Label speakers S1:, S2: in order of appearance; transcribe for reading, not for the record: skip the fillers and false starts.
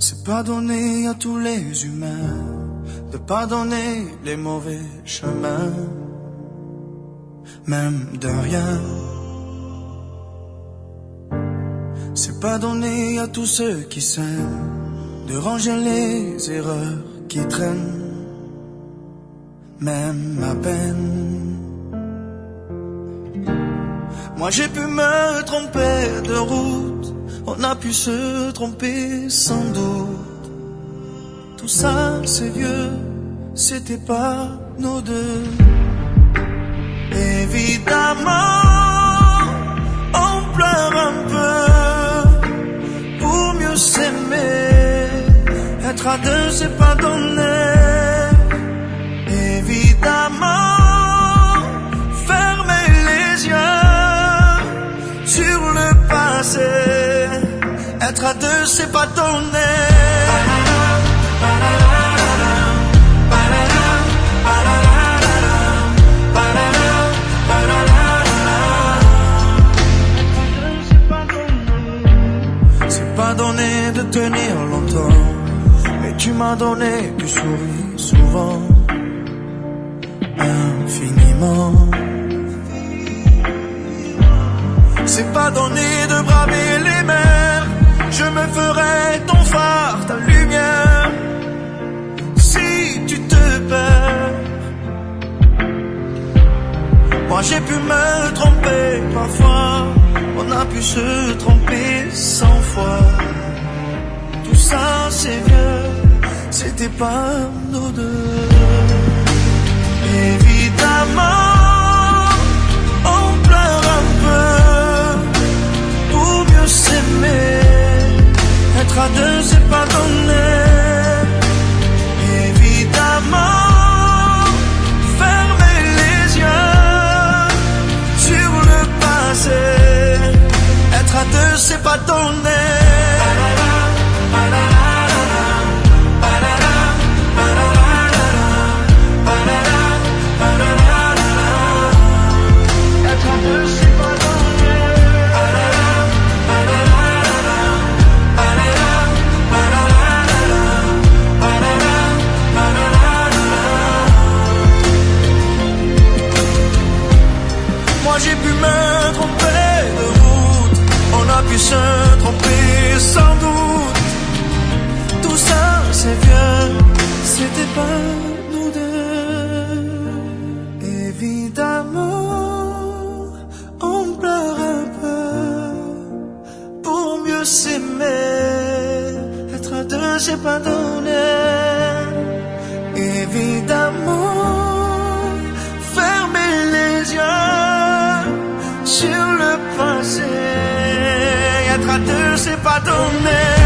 S1: C'est pas donné à tous les humains de pardonner les mauvais chemins, même de rien. C'est pas donné à tous ceux qui s'aiment de ranger les erreurs qui traînent, même à peine. Moi j'ai pu me tromper de route, on a pu se tromper sans doute. Tout ça c'est vieux, c'était pas nous deux. Évidemment, on pleure un peu pour mieux s'aimer. Être à deux c'est pas donné. Évidemment, fermer les yeux sur le passé. Être à deux c'est pas donné. C'est pas donné de tenir longtemps, mais tu m'as donné du sourire souvent, infiniment. C'est pas donné de braver les mers, je me ferai ton phare, ta lumière, si tu te perds. Moi j'ai pu me tromper parfois, on a pu se tromper 100 fois. Tout ça c'est vieux, c'était pas nous deux. Évidemment, on pleure un peu pour mieux s'aimer. Être à deux c'est pas donné. Évidemment, fermer les yeux sur le passé. Être à deux c'est pas donné. Moi j'ai pu me tromper de route, on a pu se tromper sans doute. Tout ça c'est vieux, c'était pas nous deux. Évidemment, on pleure un peu pour mieux s'aimer. Être à deux c'est pas donné. Évidemment, fermer les yeux sur le passé. Être à deux c'est pas donné.